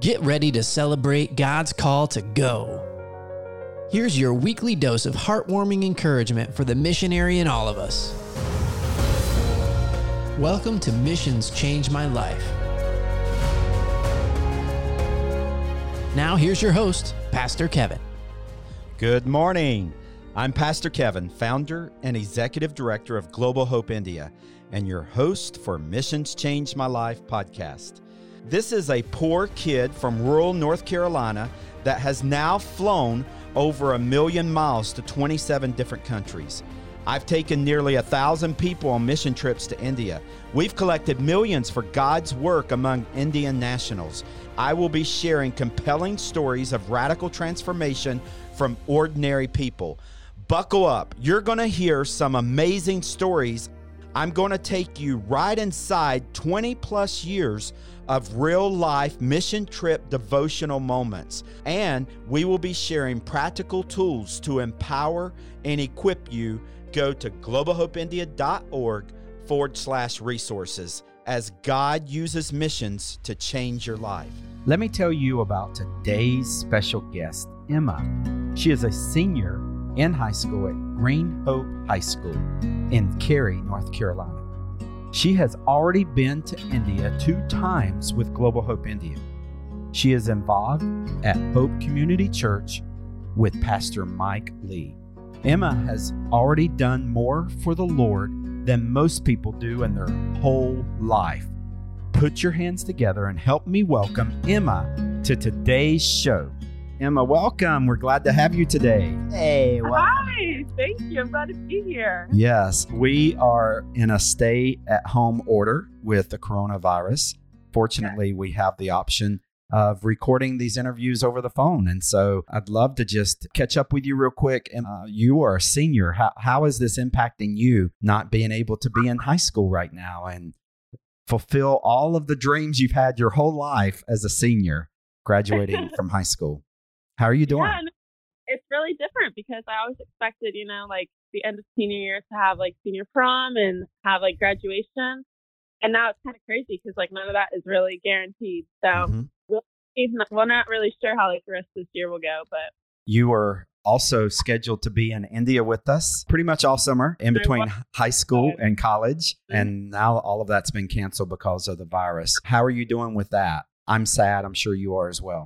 Get ready to celebrate God's call to go. Here's your weekly dose of heartwarming encouragement for the missionary in all of us. Welcome to Missions Change My Life. Now here's your host, Pastor Kevin. Good morning. I'm Pastor Kevin, founder and executive director of Global Hope India, and your host for Missions Change My Life podcast. This is a poor kid from rural North Carolina that has now flown over 1 million miles to 27 different countries. I've taken nearly 1,000 people on mission trips to India. We've collected millions for God's work among Indian nationals. I will be sharing compelling stories of radical transformation from ordinary people. Buckle up. You're going to hear some amazing stories. I'm going to take you right inside 20 plus years of real life mission trip devotional moments. And we will be sharing practical tools to empower and equip you. Go to globalhopeindia.org/resources as God uses missions to change your life. Let me tell you about today's special guest, Emma. She is a senior in high school at Green Hope High School in Cary, North Carolina. She has already been to India 2 times with Global Hope India. She is involved at Hope Community Church with Pastor Mike Lee. Emma has already done more for the Lord than most people do in their whole life. Put your hands together and help me welcome Emma to today's show. Emma, welcome. We're glad to have you today. Hey, Hi, thank you. I'm glad to be here. Yes, we are in a stay-at-home order with the coronavirus. Fortunately, we have the option of recording these interviews over the phone. And so I'd love to just catch up with you real quick. You are a senior. How is this impacting you not being able to be in high school right now and fulfill all of the dreams you've had your whole life as a senior graduating from high school? How are you doing? Yeah, it's really different because I always expected, like the end of senior year to have like senior prom and have like graduation. And now it's kind of crazy because like none of that is really guaranteed. So we're not really sure how like the rest of this year will go. But you were also scheduled to be in India with us pretty much all summer in between high school and college. And now all of that's been canceled because of the virus. How are you doing with that? I'm sad. I'm sure you are as well.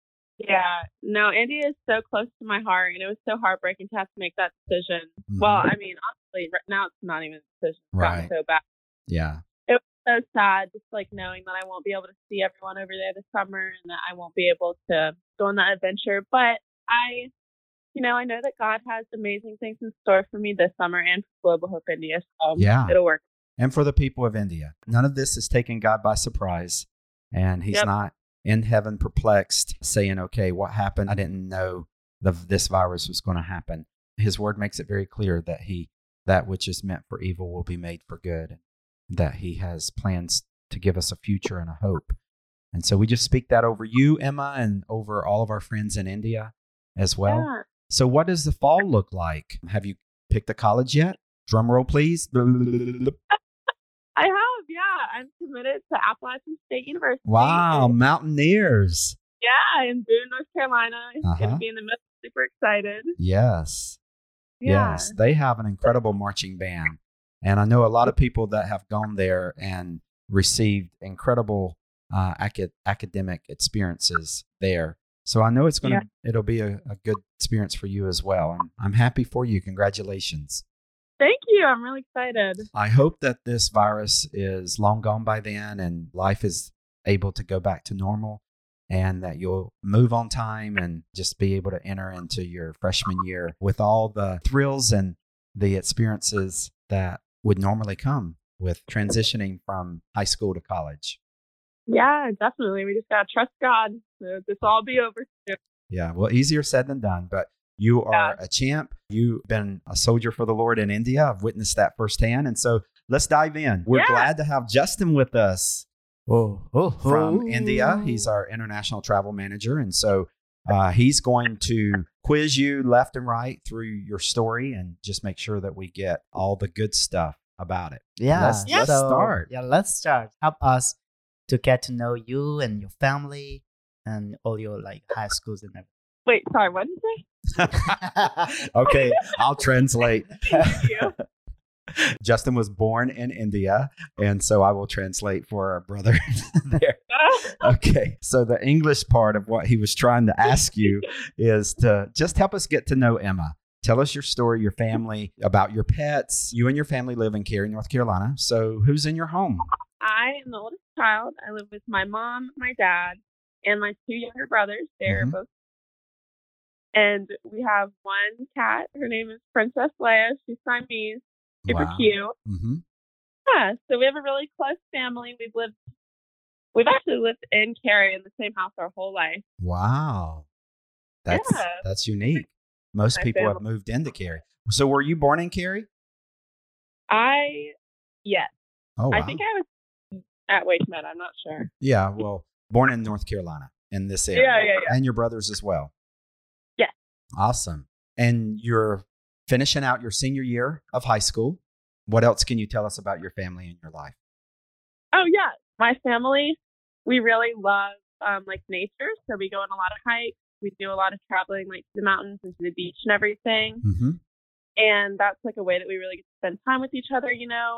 Yeah, no, India is so close to my heart, and it was so heartbreaking to have to make that decision. Mm-hmm. Well, I mean, honestly, right now it's not even a decision. It's gotten so bad. Yeah. It was so sad, just like knowing that I won't be able to see everyone over there this summer and that I won't be able to go on that adventure. But I know that God has amazing things in store for me this summer and for Global Hope India. So it'll work. And for the people of India, none of this is taking God by surprise. And he's not in heaven perplexed saying, okay, what happened? I didn't know this virus was going to happen. His word makes it very clear that that which is meant for evil will be made for good, that he has plans to give us a future and a hope. And so we just speak that over you, Emma, and over all of our friends in India as well. Yeah. So what does the fall look like? Have you picked a college yet? Drum roll, please. I have, I'm committed to Appalachian State University. Wow, Mountaineers. Yeah, in Boone, North Carolina. It's going to be in the middle. Super excited. Yes. Yeah. Yes, they have an incredible marching band. And I know a lot of people that have gone there and received incredible academic experiences there. So I know it'll be a good experience for you as well. And I'm happy for you. Congratulations. Thank you. I'm really excited. I hope that this virus is long gone by then and life is able to go back to normal and that you'll move on time and just be able to enter into your freshman year with all the thrills and the experiences that would normally come with transitioning from high school to college. Yeah, definitely. We just got to trust God. So this will all be over soon. Yeah, well, easier said than done, but you are a champ. You've been a soldier for the Lord in India. I've witnessed that firsthand. And so let's dive in. We're glad to have Justin with us from India. He's our international travel manager. And so he's going to quiz you left and right through your story and just make sure that we get all the good stuff about it. Let's start. Yeah, let's start. Help us to get to know you and your family and all your like high schools and everything. Wait, sorry, what did you say? Okay, I'll translate. Thank you. Justin was born in India, and so I will translate for our brother there. Okay, so the English part of what he was trying to ask you is to just help us get to know Emma. Tell us your story, your family, about your pets. You and your family live in Cary, North Carolina. So who's in your home? I am the oldest child. I live with my mom, my dad, and my two younger brothers. They're both. And we have one cat. Her name is Princess Leia. She's Siamese. Super cute. Mm-hmm. Yeah, so we have a really close family. We've actually lived in Cary in the same house our whole life. Wow. That's unique. Most people have moved into Cary. So were you born in Cary? Yes. Oh, wow. I think I was at WakeMed. I'm not sure. Yeah, well, born in North Carolina in this area. Yeah. And your brothers as well. Yes. Awesome. And you're finishing out your senior year of high school. What else can you tell us about your family and your life? Oh, yeah. My family, we really love like nature. So we go on a lot of hikes. We do a lot of traveling like to the mountains and to the beach and everything. Mm-hmm. And that's like a way that we really get to spend time with each other,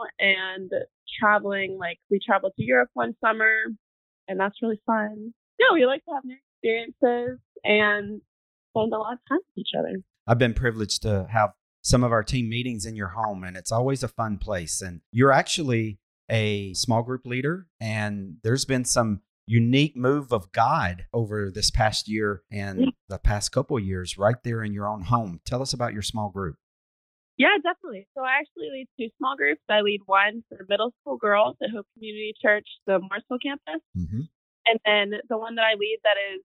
and traveling. Like we traveled to Europe one summer, and that's really fun. Yeah, we like to have new experiences and spend a lot of time with each other. I've been privileged to have some of our team meetings in your home, and it's always a fun place. And you're actually a small group leader, and there's been some unique move of God over this past year and the past couple of years right there in your own home. Tell us about your small group. Yeah, definitely. So I actually lead two small groups. I lead one for middle school girls at Hope Community Church, the Mooresville campus. Mm-hmm. And then the one that I lead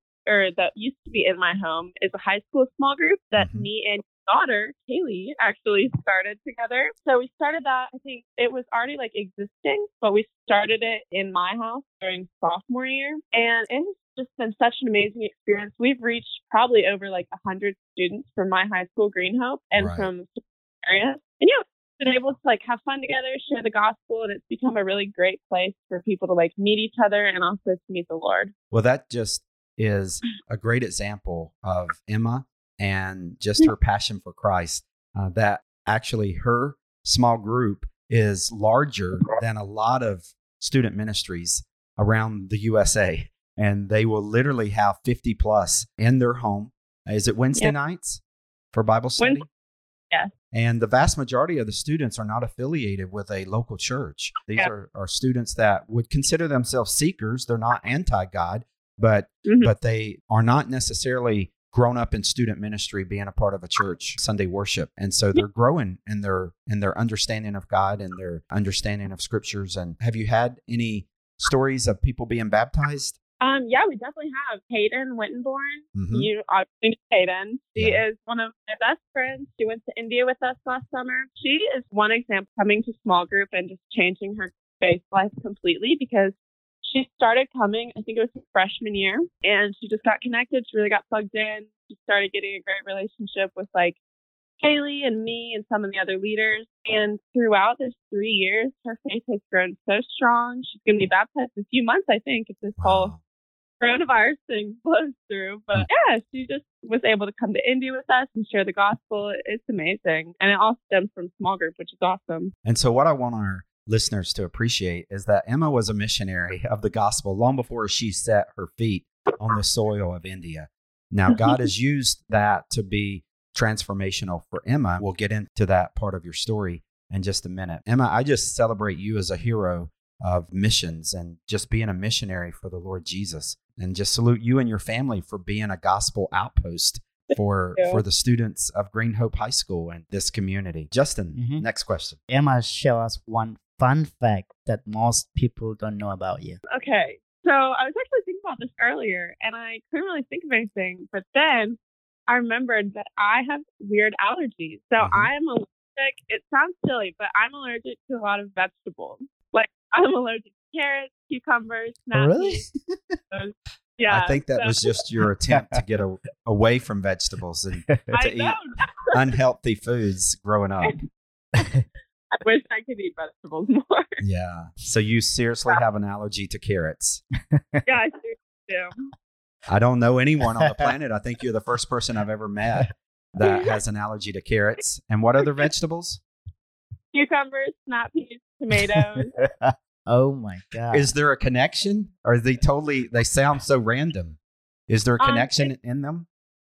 that used to be in my home is a high school small group that me and daughter, Kaylee, actually started together. So we started that, I think it was already like existing, but we started it in my house during sophomore year. And it has just been such an amazing experience. We've reached probably over like 100 students from my high school, Green Hope, and from areas. And been able to like have fun together, share the gospel, and it's become a really great place for people to like meet each other and also to meet the Lord. Well, that just is a great example of Emma and just her passion for Christ. That actually her small group is larger than a lot of student ministries around the USA. And they will literally have 50 plus in their home. Is it Wednesday nights for Bible study? Yes. And the vast majority of the students are not affiliated with a local church. These are students that would consider themselves seekers. They're not anti-God, but they are not necessarily grown up in student ministry, being a part of a church Sunday worship. And so they're growing in their understanding of God and their understanding of scriptures. And have you had any stories of people being baptized? Yeah, we definitely have. Hayden Wittenborn. You obviously know Hayden. She is one of my best friends. She went to India with us last summer. She is one example coming to small group and just changing her faith life completely, because she started coming, I think it was her freshman year, and she just got connected. She really got plugged in. She started getting a great relationship with like Kaylee and me and some of the other leaders. And throughout this 3 years, her faith has grown so strong. She's going to be baptized in a few months, I think, if this whole coronavirus thing blows through. But yeah, she just was able to come to India with us and share the gospel. It's amazing. And it all stems from small group, which is awesome. And so what I want our listeners to appreciate is that Emma was a missionary of the gospel long before she set her feet on the soil of India. Now, God has used that to be transformational for Emma. We'll get into that part of your story in just a minute. Emma, I just celebrate you as a hero of missions and just being a missionary for the Lord Jesus, and just salute you and your family for being a gospel outpost for the students of Green Hope High School and this community. Justin, next question. Emma, share us one fun fact that most people don't know about you. Okay, so I was actually thinking about this earlier, and I couldn't really think of anything, but then I remembered that I have weird allergies. So I am allergic. It sounds silly, but I'm allergic to a lot of vegetables. Like I'm allergic to carrots, cucumbers, snap peas. Yeah, I think that was just your attempt to get away from vegetables and to eat unhealthy foods growing up. I wish I could eat vegetables more. Yeah. So you seriously have an allergy to carrots? Yeah, I do. I don't know anyone on the planet. I think you're the first person I've ever met that has an allergy to carrots. And what other vegetables? Cucumbers, snap peas, tomatoes. Oh my God. Is there a connection? Or they sound so random. Is there a connection in them?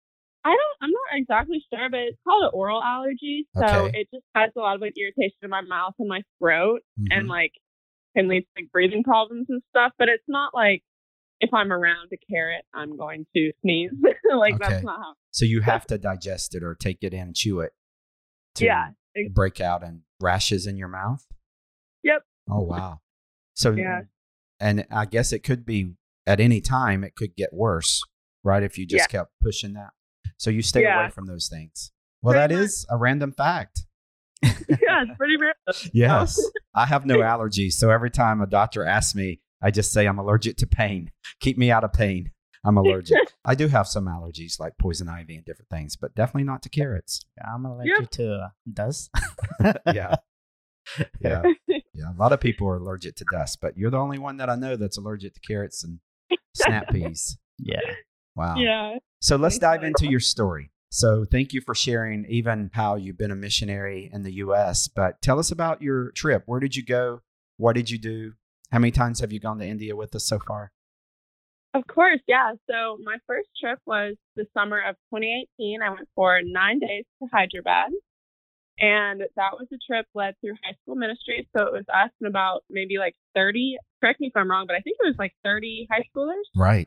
I'm not exactly sure, but it's called an oral allergy. So Okay. it just has a lot of like irritation in my mouth and my throat and like can lead to like breathing problems and stuff. But it's not like if I'm around a carrot, I'm going to sneeze. Like Okay. that's not how. So you have to digest it or take it in and chew it to Yeah. break out in rashes in your mouth? Yep. Oh, wow. So, Yeah. and I guess it could be at any time, it could get worse, right? If you just kept pushing that. So you stay away from those things. Well, Pretty that is a random fact. Yeah, it's pretty random. Yes. I have no allergies. So every time a doctor asks me, I just say I'm allergic to pain. Keep me out of pain. I'm allergic. I do have some allergies like poison ivy and different things, but definitely not to carrots. I'm allergic to dust. Yeah. Yeah. Yeah. A lot of people are allergic to dust, but you're the only one that I know that's allergic to carrots and snap peas. Yeah. Wow. Yeah. So let's dive into your story. So thank you for sharing even how you've been a missionary in the U.S., but tell us about your trip. Where did you go? What did you do? How many times have you gone to India with us so far? Of course, yeah. So my first trip was the summer of 2018. I went for 9 days to Hyderabad. And that was a trip led through high school ministry. So it was us and about maybe like 30, correct me if I'm wrong, but I think it was like 30 high schoolers. Right.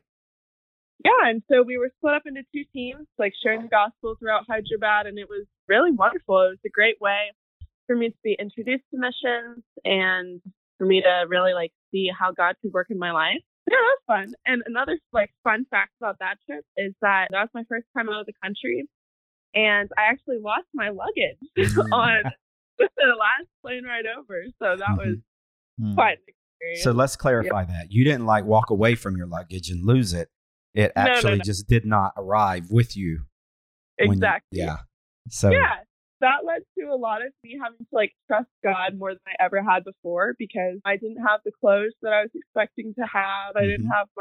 Yeah, and so we were split up into two teams, like sharing the gospel throughout Hyderabad, and it was really wonderful. It was a great way for me to be introduced to missions and for me to really like see how God could work in my life. Yeah, that was fun. And another like fun fact about that trip is that was my first time out of the country, and I actually lost my luggage on the last plane ride over. So that was quite an experience. So let's clarify that. You didn't like walk away from your luggage and lose it. It actually just did not arrive with you. Exactly. So yeah, that led to a lot of me having to like trust God more than I ever had before because I didn't have the clothes that I was expecting to have. I didn't have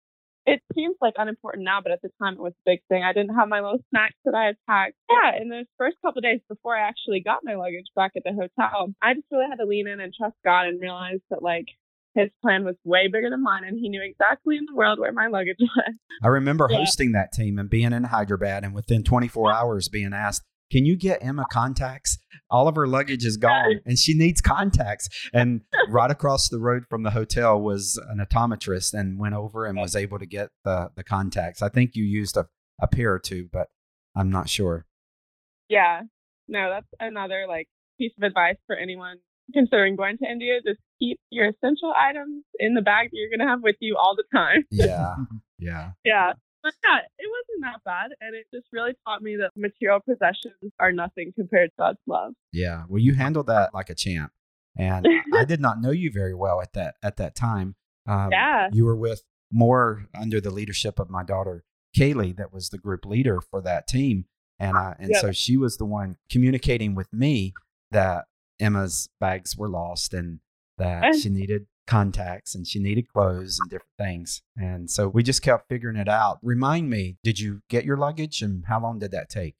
it seems like unimportant now, but at the time it was a big thing. I didn't have my little snacks that I had packed. Yeah, in those first couple of days before I actually got my luggage back at the hotel, I just really had to lean in and trust God and realize that like his plan was way bigger than mine, and he knew exactly in the world where my luggage was. I remember hosting that team and being in Hyderabad, and within 24 hours being asked, can you get Emma contacts? All of her luggage is gone and she needs contacts. And right across the road from the hotel was an optometrist and went over and was able to get the contacts. I think you used a pair or two, but I'm not sure. Yeah. No, that's another like piece of advice for anyone considering going to India. Just keep your essential items in the bag that you're going to have with you all the time. Yeah. Yeah. Yeah. But yeah, it wasn't that bad. And it just really taught me that material possessions are nothing compared to God's love. Yeah. Well, you handled that like a champ. And I did not know you very well at that time. You were with more under the leadership of my daughter, Kaylee, that was the group leader for that team. And so she was the one communicating with me that Emma's bags were lost and that she needed contacts and she needed clothes and different things. And so we just kept figuring it out. Remind me, did you get your luggage and how long did that take?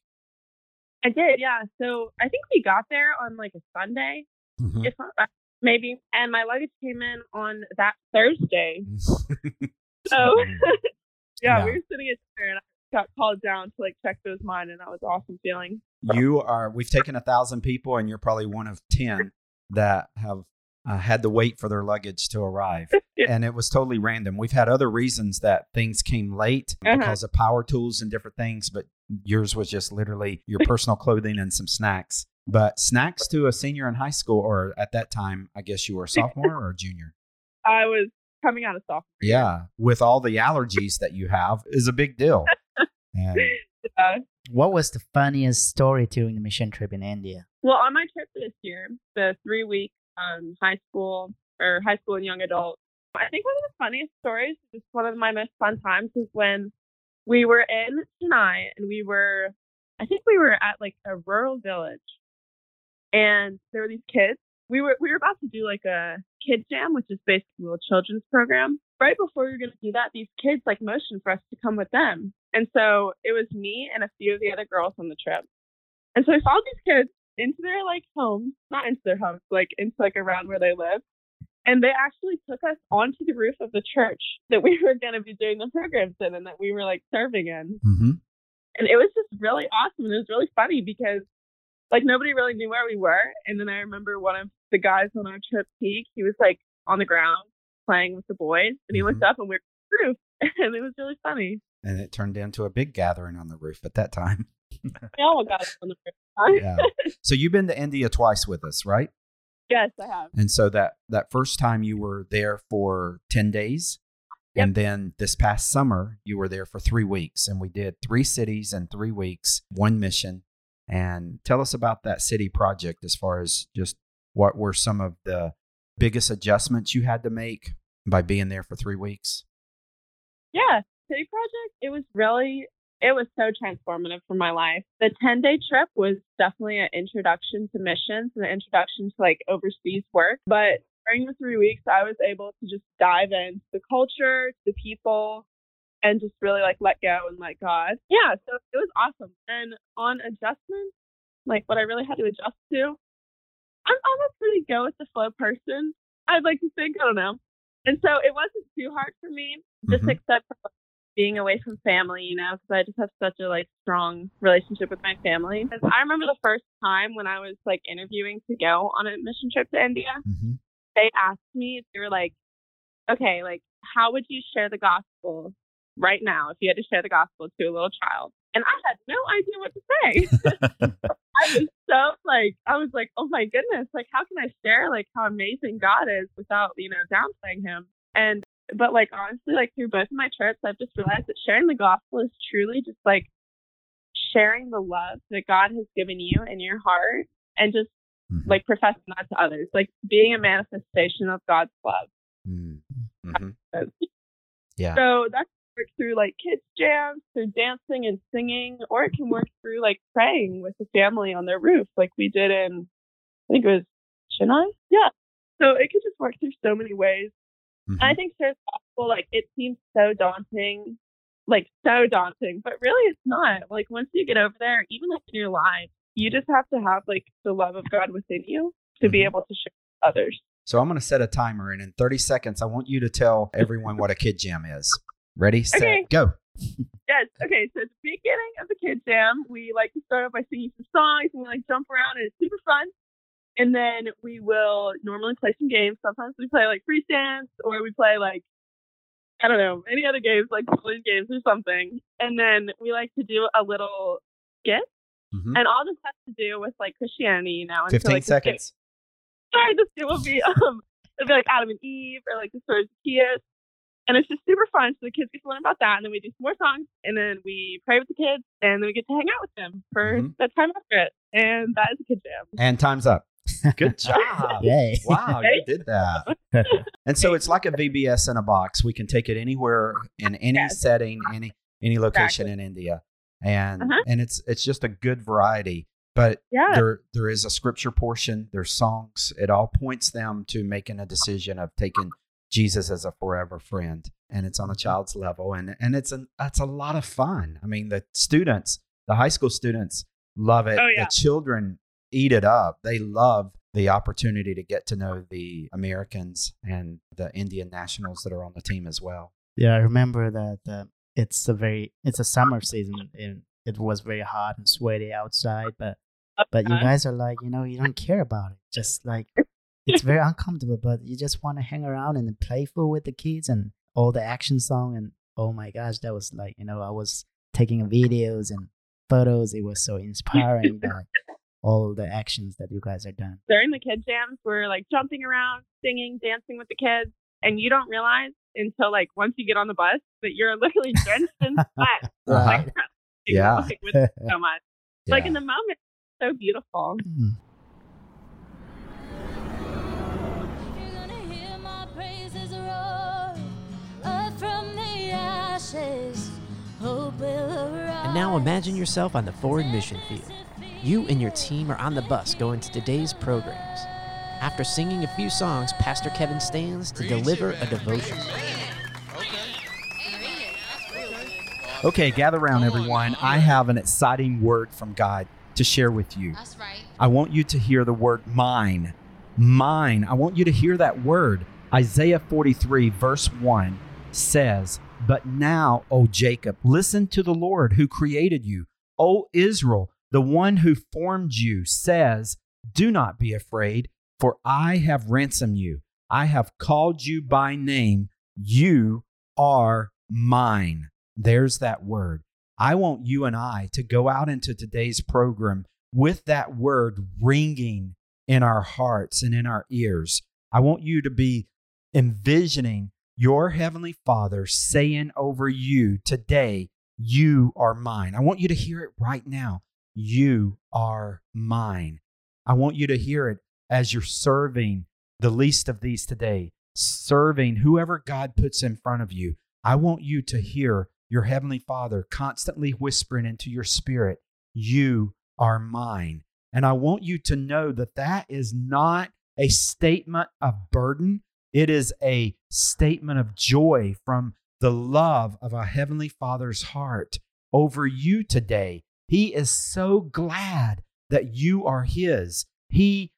I did, yeah. So I think we got there on like a Sunday, if not, maybe. And my luggage came in on that Thursday. So we were sitting at dinner and I got called down to like check those mine, and that was an awesome feeling. We've taken 1,000 people and you're probably one of 10 that have had to wait for their luggage to arrive. And it was totally random. We've had other reasons that things came late because of power tools and different things, but yours was just literally your personal clothing and some snacks. But snacks to a senior in high school, or at that time, I guess you were a sophomore or a junior? I was coming out of sophomore. Yeah, with all the allergies that you have is a big deal. And what was the funniest story during the mission trip in India? Well, on my trip this year, the 3-week high school and young adult, I think one of the funniest stories, just one of my most fun times, was when we were in Chennai and we were at like a rural village, and there were these kids. We were about to do like a kid jam, which is basically a little children's program. right before we were going to do that, these kids like motioned for us to come with them. And so it was me and a few of the other girls on the trip. And so we followed these kids into their like homes, not into their homes, like into like around where they live. And they actually took us onto the roof of the church that we were going to be doing the programs in and that we were like serving in. Mm-hmm. And it was just really awesome. And it was really funny because like nobody really knew where we were. And then I remember one of the guys on our trip, Peak, he was like on the ground playing with the boys. And he looked up and we were on the roof. And it was really funny. And it turned into a big gathering on the roof at that time. We all got on the roof. Yeah. So you've been to India twice with us, right? Yes, I have. And so that first time you were there for 10 days. Yep. And then this past summer, you were there for 3 weeks. And we did 3 cities in 3 weeks, 1 mission. And tell us about that city project as far as just what were some of the biggest adjustments you had to make by being there for 3 weeks? Yeah, city project, it was so transformative for my life. The 10-day trip was definitely an introduction to missions and an introduction to like overseas work. But during the 3 weeks, I was able to just dive into the culture, the people, and just really like let go and let God. Yeah, so it was awesome. And on adjustments, like what I really had to adjust to, I'm a pretty go with the flow person. I'd like to think, I don't know. And so it wasn't too hard for me, just except for being away from family, you know, because I just have such a like strong relationship with my family. I remember the first time when I was like interviewing to go on a mission trip to India, they asked me, they were like, okay, like how would you share the gospel right now if you had to share the gospel to a little child? And I had no idea what to say. I was like, oh my goodness, like how can I share like how amazing God is without, you know, downplaying him? But like honestly, like through both of my trips, I've just realized that sharing the gospel is truly just like sharing the love that God has given you in your heart and just like professing that to others, like being a manifestation of God's love. Yeah. So that can work through like kids jams, through dancing and singing, or it can work through like praying with the family on their roof, like we did in, I think it was Chennai. Yeah. So it could just work through so many ways. And I think sharing the gospel, like it seems so daunting, but really it's not. Like once you get over there, even like in your life, you just have to have like the love of God within you to be able to share with others. So I'm going to set a timer, and in 30 seconds, I want you to tell everyone what a kid jam is. Ready, set, go. Yes. Okay. So at the beginning of the kid jam, we like to start off by singing some songs and we like jump around, and it's super fun. And then we will normally play some games. Sometimes we play like free dance, or we play like, I don't know, any other games like balloon games or something. And then we like to do a little skit. And all this has to do with like Christianity, you know. 15 like, seconds. Sorry, the skit will be it'll be like Adam and Eve or like the story of Zacchaeus. And it's just super fun. So the kids get to learn about that. And then we do some more songs. And then we pray with the kids. And then we get to hang out with them for that time after it. And that is a kid jam. And time's up. Good job. Yay. Wow, you did that. And so it's like a VBS in a box. We can take it anywhere in any setting, any location in India. And and it's just a good variety. But there is a scripture portion, there's songs. It all points them to making a decision of taking Jesus as a forever friend. And it's on a child's level. And it's a lot of fun. I mean, the high school students love it. The children eat it up. They love the opportunity to get to know the Americans and the Indian nationals that are on the team as well. Yeah, I remember that it's a summer season and it was very hot and sweaty outside, but you guys are like, you know, you don't care about it. Just like it's very uncomfortable, but you just want to hang around and playful with the kids and all the action song. And oh my gosh, that was like, you know, I was taking videos and photos. It was so inspiring. All the actions that you guys are done. During the kid jams, we're like jumping around, singing, dancing with the kids. And you don't realize until like once you get on the bus that you're literally drenched in sweat. Like, with so much. Like in the moment, it's so beautiful. You're gonna hear my praises roar up from the ashes. Hope will arise. And now imagine yourself on the forward mission field. You and your team are on the bus going to today's programs. After singing a few songs, Pastor Kevin stands to deliver a devotion. Okay, gather around, everyone. I have an exciting word from God to share with you. That's right. I want you to hear the word mine. Mine. I want you to hear that word. Isaiah 43, verse 1 says, "But now, O Jacob, listen to the Lord who created you. O Israel, the one who formed you, says, do not be afraid, for I have ransomed you. I have called you by name. You are mine." There's that word. I want you and I to go out into today's program with that word ringing in our hearts and in our ears. I want you to be envisioning your Heavenly Father saying over you today, you are mine. I want you to hear it right now. You are mine. I want you to hear it as you're serving the least of these today, serving whoever God puts in front of you. I want you to hear your Heavenly Father constantly whispering into your spirit, you are mine. And I want you to know that that is not a statement of burden. It is a statement of joy from the love of our Heavenly Father's heart over you today. He is so glad that you are His. He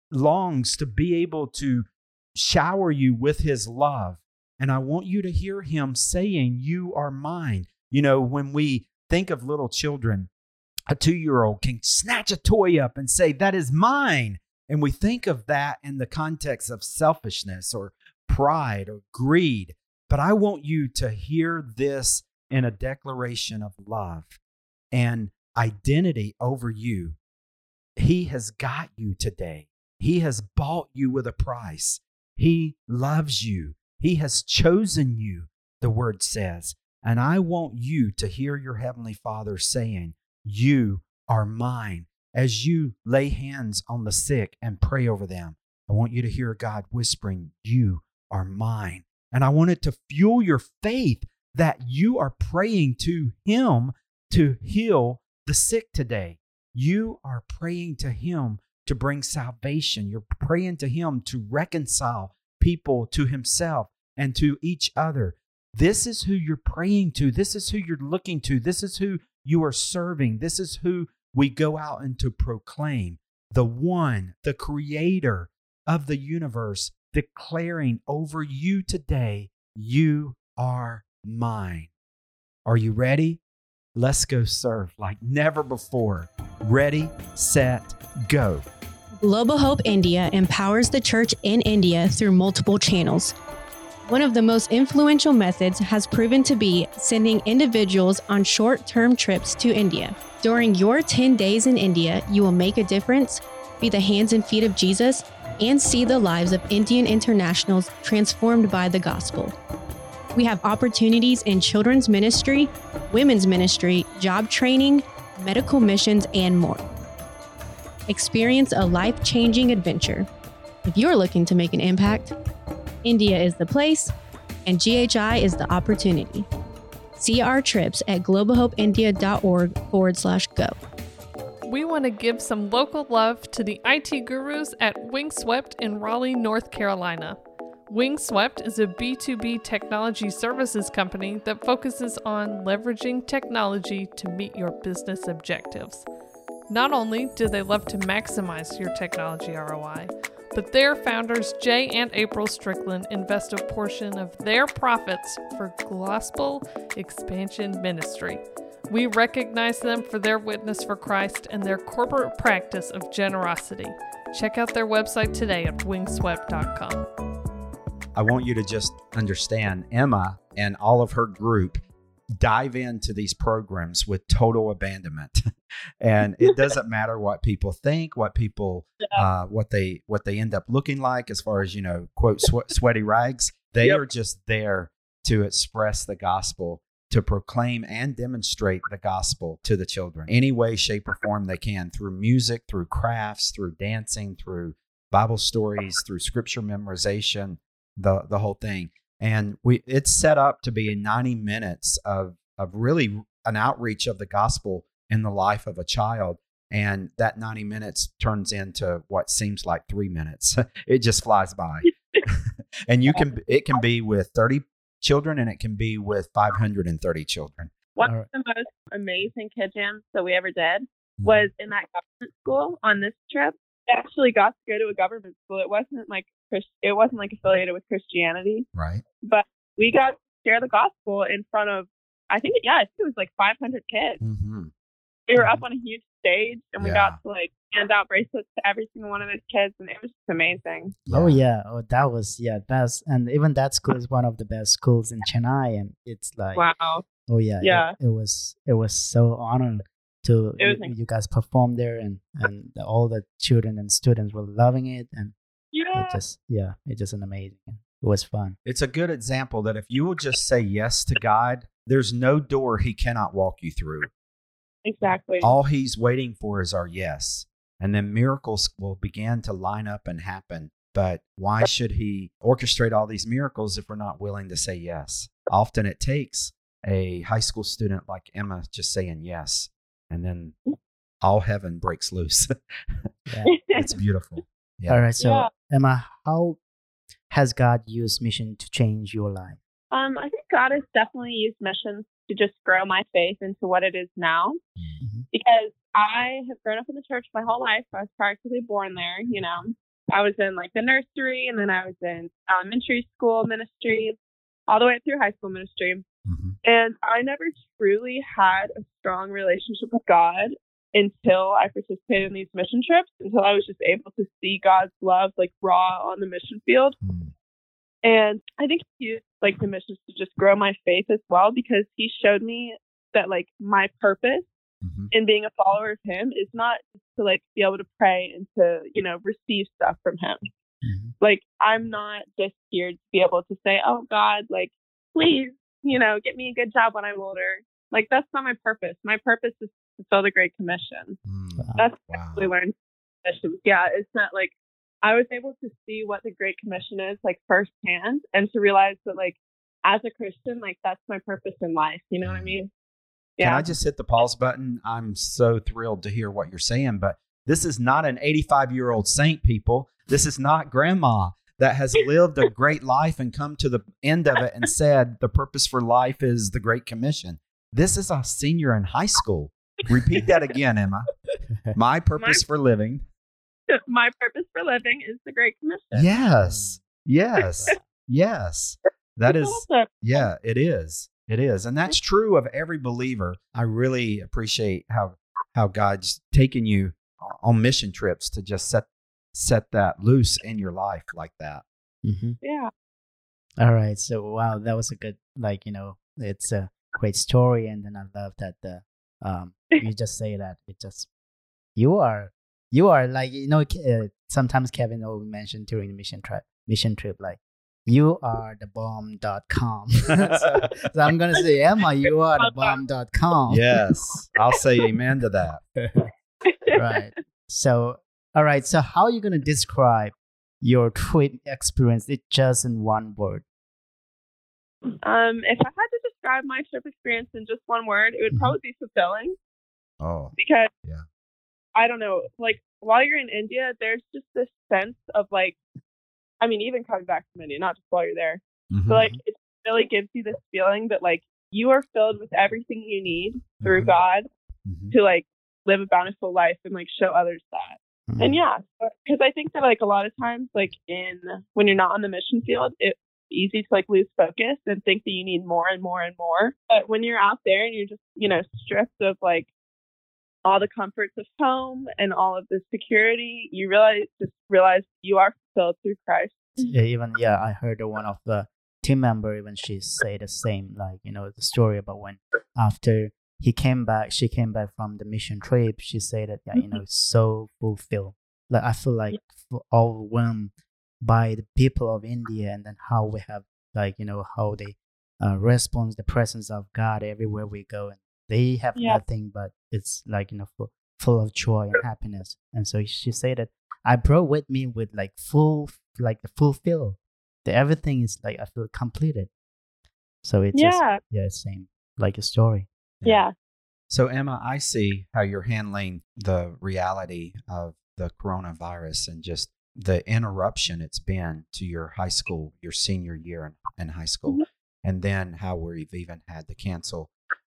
longs to be able to shower you with His love. And I want you to hear Him saying, you are mine. You know, when we think of little children, a 2-year-old can snatch a toy up and say, that is mine. And we think of that in the context of selfishness or pride or greed. But I want you to hear this in a declaration of love and identity over you. He has got you today. He has bought you with a price. He loves you. He has chosen you, the word says. And I want you to hear your Heavenly Father saying, you are mine. As you lay hands on the sick and pray over them, I want you to hear God whispering, you are mine. And I want it to fuel your faith that you are praying to Him to heal the sick today. You are praying to Him to bring salvation. You're praying to Him to reconcile people to Himself and to each other. This is who you're praying to. This is who you're looking to. This is who you are serving. This is who we go out and to proclaim. The one, the creator of the universe, declaring over you today, you are mine. Are you ready? Let's go serve like never before. Ready, set, go. Global Hope India empowers the church in India through multiple channels. One of the most influential methods has proven to be sending individuals on short-term trips to India. During your 10 days in India, you will make a difference, be the hands and feet of Jesus, and see the lives of Indian internationals transformed by the gospel. We have opportunities in children's ministry, women's ministry, job training, medical missions, and more. Experience a life-changing adventure. If you're looking to make an impact, India is the place, and GHI is the opportunity. See our trips at globalhopeindia.org/go. We want to give some local love to the IT gurus at Wingswept in Raleigh, North Carolina. Wingswept is a B2B technology services company that focuses on leveraging technology to meet your business objectives. Not only do they love to maximize your technology ROI, but their founders, Jay and April Strickland, invest a portion of their profits for gospel expansion ministry. We recognize them for their witness for Christ and their corporate practice of generosity. Check out their website today at wingswept.com. I want you to just understand Emma and all of her group dive into these programs with total abandonment. And it doesn't matter what people think, what people, what they end up looking like as far as, quote, sweaty rags. They are just there to express the gospel, to proclaim and demonstrate the gospel to the children any way, shape, or form they can, through music, through crafts, through dancing, through Bible stories, through scripture memorization, the whole thing. And it's set up to be 90 minutes of really an outreach of the gospel in the life of a child. And that 90 minutes turns into what seems like 3 minutes. It just flies by. And it can be with 30 children and it can be with 530 children. One All of right. the most amazing kid jams that we ever did was in that government school on this trip. I actually got to go to a government school. It wasn't like affiliated with Christianity, Right. but we got to share the gospel in front of I think it was like 500 kids. Mm-hmm. We were up on a huge stage, and we Yeah. got to like hand out bracelets to every single one of those kids, and it was just amazing. Oh yeah. Oh, that was and even that school is one of the best schools in Chennai, and it's like Wow. oh yeah, Yeah. It was so honored to It was you guys perform there, and all the children and students were loving it, and Yeah. it's just an amazing. It was fun. It's a good example that if you will just say yes to God, there's no door he cannot walk you through. Exactly. All he's waiting for is our yes. And then miracles will begin to line up and happen. But why should he orchestrate all these miracles if we're not willing to say yes? Often it takes a high school student like Emma just saying yes. And then all heaven breaks loose. Yeah. It's beautiful. Yeah. All right. So Yeah. Emma, how has God used mission to change your life? I think God has definitely used missions to just grow my faith into what it is now. Mm-hmm. Because I have grown up in the church my whole life. I was practically born there, you know. I was in like the nursery, and then I was in elementary school ministry, all the way through high school ministry. Mm-hmm. And I never truly had a strong relationship with God until I participated in these mission trips, until I was just able to see God's love like raw on the mission field. Mm-hmm. And I think he used like the missions to just grow my faith as well, because he showed me that like my purpose Mm-hmm. in being a follower of him is not just to like be able to pray and to, you know, receive stuff from him. Mm-hmm. Like I'm not just here to be able to say, oh God, like please, you know, get me a good job when I'm older. Like that's not my purpose. My purpose is to fulfill the Great Commission. That's what I really learned from missions. Yeah, it's not like I was able to see what the Great Commission is like firsthand, and to realize that like as a Christian, like that's my purpose in life. You know what I mean? Can I just hit the pause button? I'm so thrilled to hear what you're saying, but this is not an 85-year-old saint, people. This is not grandma that has lived a great life and come to the end of it and said the purpose for life is the Great Commission. This is a senior in high school. Repeat that again, Emma. My purpose for living. My purpose for living is the Great Commission. Yes. Yes. Yes. That is, awesome. yeah, it is. It is. And that's true of every believer. I really appreciate how God's taken you on mission trips to just set that loose in your life like that. Mm-hmm. Yeah. All right. So wow, that was a good, like, you know, it's a great story, and then I love that you just say that it just you are like, you know, sometimes Kevin will mention during the mission trip like you are the bomb.com. so I'm gonna say, Emma, you are the bomb.com. Yes, I'll say amen to that. Right. So all right. So how are you gonna describe your trip experience? It just in one word. If I had to describe my trip experience in just one word, it would probably be fulfilling. Oh, Because yeah. I don't know, like while you're in India, there's just this sense of like, I mean, even coming back from India, not just while you're there, Mhm. but like it really gives you this feeling that like you are filled with everything you need through Mhm. God Mhm. to like live a bountiful life and like show others that. Mm-hmm. And yeah, because I think that like a lot of times, like when you're not on the mission field, it's easy to like lose focus and think that you need more and more and more. But when you're out there and you're just, you know, stripped of like all the comforts of home and all of the security, you realize you are fulfilled through Christ. Yeah, I heard one of the team member, even she say the same, like, you know, the story about when after she came back from the mission trip, she said that, yeah, you know, it's so fulfilled. Like I feel like overwhelmed by the people of India, and then how we have, like, you know, how they respond the presence of God everywhere we go, and they have nothing but it's like, you know, full of joy and happiness. And so she said that I brought with me with like fulfill. Everything is like I feel completed. So it's just same like a story. Yeah. So Emma, I see how you're handling the reality of the coronavirus and just the interruption it's been to your high school, your senior year in high school, Mm-hmm. and then how we've even had to cancel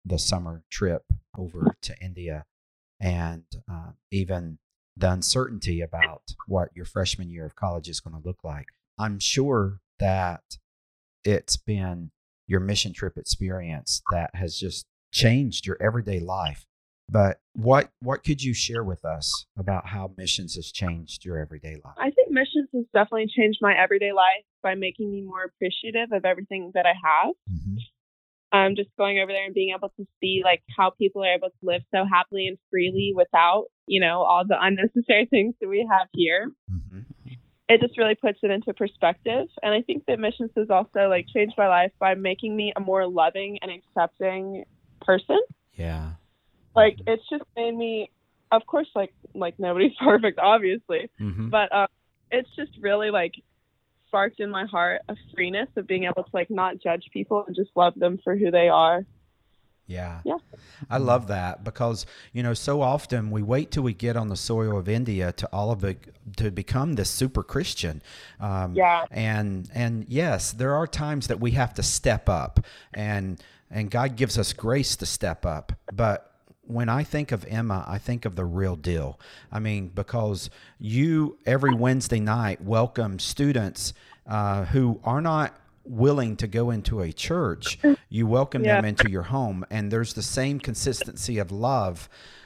the summer trip over to India, and even the uncertainty about what your freshman year of college is going to look like. I'm sure that it's been your mission trip experience that has just changed your everyday life. But what could you share with us about how missions has changed your everyday life? I think missions has definitely changed my everyday life by making me more appreciative of everything that I have. Mm-hmm. Just going over there and being able to see like how people are able to live so happily and freely without, all the unnecessary things that we have here. Mm-hmm. It just really puts it into perspective. And I think that missions has also like changed my life by making me a more loving and accepting person. Yeah. Like it's just made me, of course, like nobody's perfect, obviously, Mm-hmm. but it's just really like sparked in my heart a freeness of being able to like not judge people and just love them for who they are. Yeah. Yeah. I love that because, so often we wait till we get on the soil of India to become this super Christian. Yeah. And yes, there are times that we have to step up and God gives us grace to step up. But when I think of Emma, I think of the real deal. I mean, because you every Wednesday night welcome students who are not willing to go into a church. You welcome them into your home, and there's the same consistency of love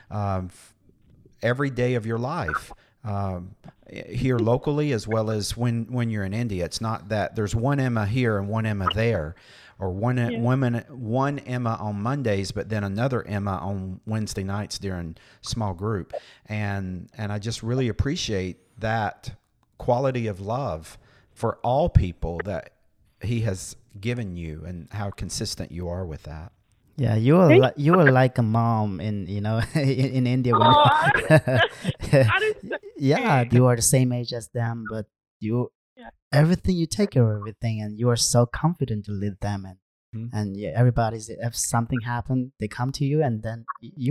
every day of your life. Here locally as well as when you're in India. It's not that there's one Emma here and one Emma there, or one Emma on Mondays, but then another Emma on Wednesday nights during small group. And I just really appreciate that quality of love for all people that he has given you and how consistent you are with that. Yeah, you were like a mom in in India. That is so Yeah, sweet. you are the same age as them, but everything you take care of everything, and you are so confident to lead them, and everybody's if something happened, they come to you, and then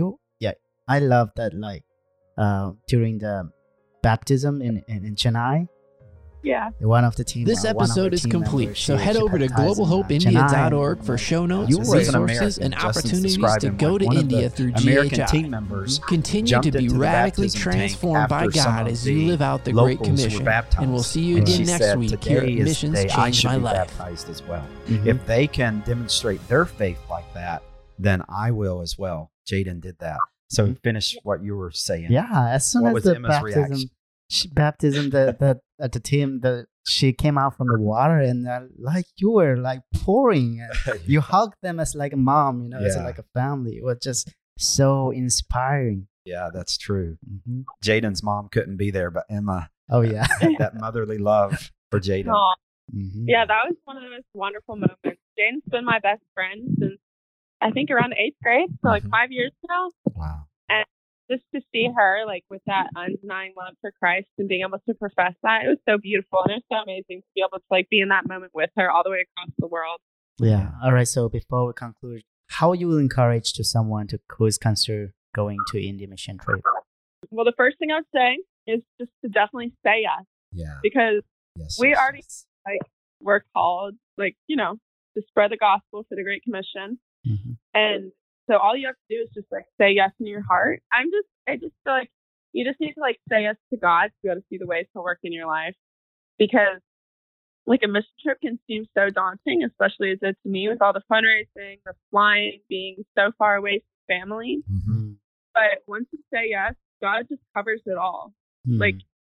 I love that during the baptism in Chennai. Yeah. One of the team. This one of episode our is team complete, members, so she head over to baptized in, globalhopeindia.org Chennai. for show notes, You were an resources, American. and Justin's opportunities to describing go to one of India the through American GHI. team members Continue jumped to be into the radically baptism tank transformed by after some God of as you the live out the Great locals were Commission. baptized. And we'll see you And again she next said, week here "Today at is Missions the day I Change should My be Life. baptized as well." Mhm. If they can demonstrate their faith like that, then I will as well. Jaden did that. So finish what you were saying. Yeah, as soon What as was the Emma's reaction? baptism, the team, she came out from the water, and you were like pouring, and you hugged them as like a mom, as Yeah. like a family. It was just so inspiring. Yeah, that's true. Hmm. Jaden's mom couldn't be there, but Emma, Oh yeah. that motherly love for Jaden. Aw. Mhm. Yeah, that was one of the most wonderful moments. Jane's been my best friend since I think around 8th grade, so like Mhm. 5 years now. Wow. Just to see her like with that undenying love for Christ and being able to profess that, it was so beautiful, and it was so amazing to be able to like be in that moment with her all the way across the world. Yeah. All right. So before we conclude, how you will encourage to someone who is consider going to India mission trip? Well, the first thing I would say is just to definitely say yes, Yeah. because Yes. we yes, already- yes. we're called to spread the gospel for the Great Commission. Mm-hmm. And so all you have to do is just like say yes in your heart. I just feel like you just need to like say yes to God to be able to see the ways to work in your life, because like a mission trip can seem so daunting, especially as it to me with all the fundraising, the flying, being so far away from family. Mhm. But once you say yes, God just covers it all. Like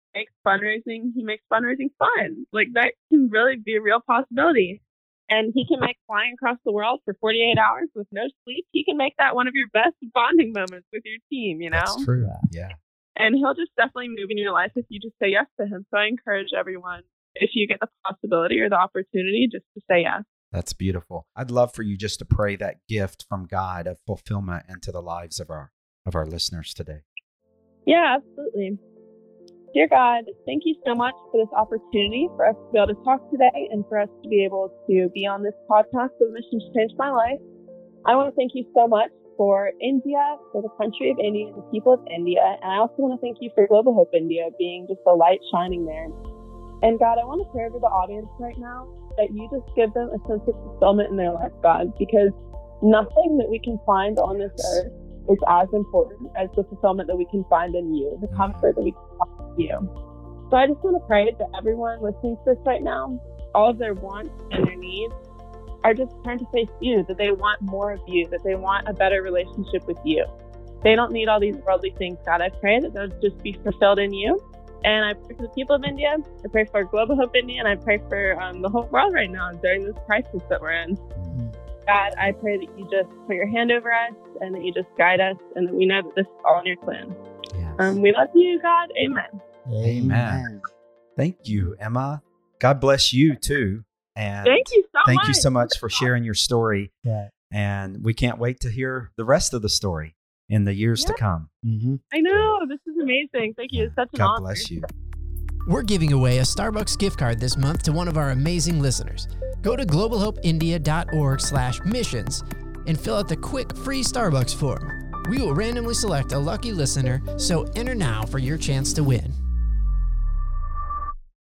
he makes fundraising fun. Like that can really be a real possibility. And he can make flying across the world for 48 hours with no sleep. He can make that one of your best bonding moments with your team, That's true. Yeah. And he'll just definitely move in your life if you just say yes to him. So I encourage everyone, if you get the possibility or the opportunity, just to say yes. That's beautiful. I'd love for you just to pray that gift from God of fulfillment into the lives of our listeners today. Yeah, absolutely. Dear God, thank you so much for this opportunity for us to be able to talk today and for us to be able to be on this podcast of Mission to Change My Life. I want to thank you so much for India, for the country of India, the people of India, and I also want to thank you for Global Hope India being just a light shining there. And God, I want to pray over the audience right now that you just give them a sense of fulfillment in their life, God, because nothing that we can find on this earth is as important as the fulfillment that we can find in you, the comfort that we can find in you. So I just want to pray that everyone listening to this right now, all of their wants and their needs are just turned to face you, that they want more of you, that they want a better relationship with you. They don't need all these worldly things, God. I pray that they'll just be fulfilled in you. And I pray for the people of India. I pray for Global Hope India, and I pray for the whole world right now during this crisis that we're in. God, I pray that you just put your hand over us and that you just guide us and that we know that this is all in your plan. Yes. We love you, God. Amen. Amen. Thank you, Emma. God bless you too. And Thank you so much. thank you so much for sharing your story. Yeah. And we can't wait to hear the rest of the story in the years to come. Mm-hmm. I know. This is amazing. Thank you. It's such an God honor. bless you. We're giving away a Starbucks gift card this month to one of our amazing listeners. Go to globalhopeindia.org/missions and fill out the quick free Starbucks form. We will randomly select a lucky listener, so enter now for your chance to win.